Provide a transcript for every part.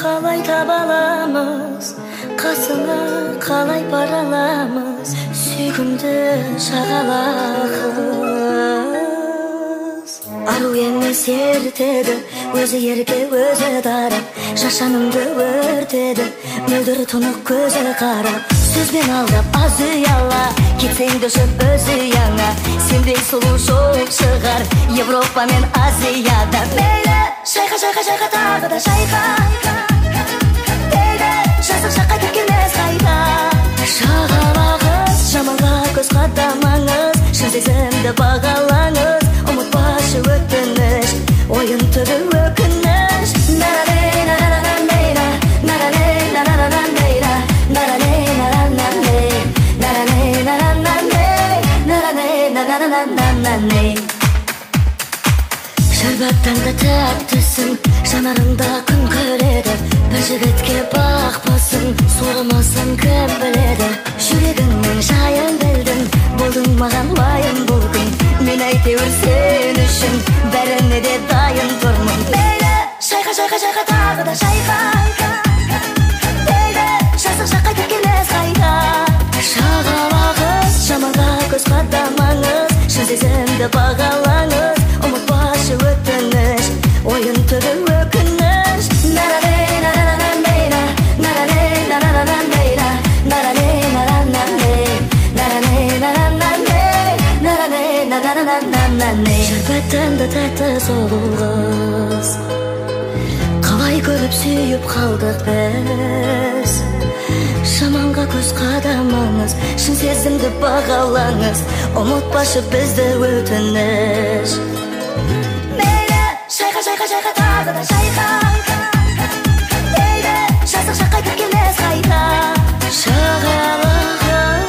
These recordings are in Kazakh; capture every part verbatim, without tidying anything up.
қалай таба аламыз, қасыңа қалай бара аламыз, сүйкімді шағалағыз. Ару емес ертеді, өзі ерке өзі дарап, жашанымды өртеді, мөлдір тұнық көзі қарап. Сөзбен алдап аз ұяла, кетсең дөшіп өз ұяңа. Сендей сұлу жоқ шығар Европа мен Азияда. Мейлі шайқа шайқа шайқа тағы да шайқа, мейлі жазық жаққа кеткенміз қайта. Шағалағыз, жаманға көз қадамаңыз, шын сезімді бағалаңыз, ұмытпашы өтініш, ойын түбі өкініш. Шәрбаттан да тәттісің, жанарыңда күн көреді, бір жігітке бақпасың, сорамасың кім біледі. Жүрегіңнің жайын білдің, болдың маған лайым бұл күн. Мен әйтеуір сен үшін бәріне де дайын тұрмын. Мейлі шайқа шайқа шайқа тағы да шайқа, мейлі жазық жаққа кеткенміз қайта. Шағалағыз, жаманға көз қадамаңыз, шын сезімді бағалаңыз, ұмытпашы өтініш, ойын түбі өкініш. Шәрбәттінді тәтті соғылғыз, қалай көріп сүйіп қалдық біз. Жаманға көз қадамаңыз, шын сезімді бағалаңыз, ұмытпашы бізді өтініш. Мейлі шайқа шайқа шайқа тағы да шайқа, мейлі жазық жаққа кеткенміз қайта. Шағалағыз,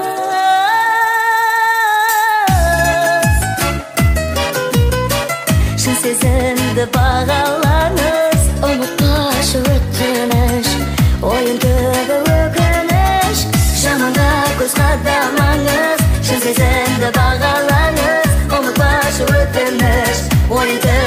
шын сезімді бағалаңыз, ұмытпашы өтініш, ойын түбі өкініш. Жаманға көз қадамаңыз, шын сезімді бағалаңыз, ұмытпашы өтініш, ойын түбі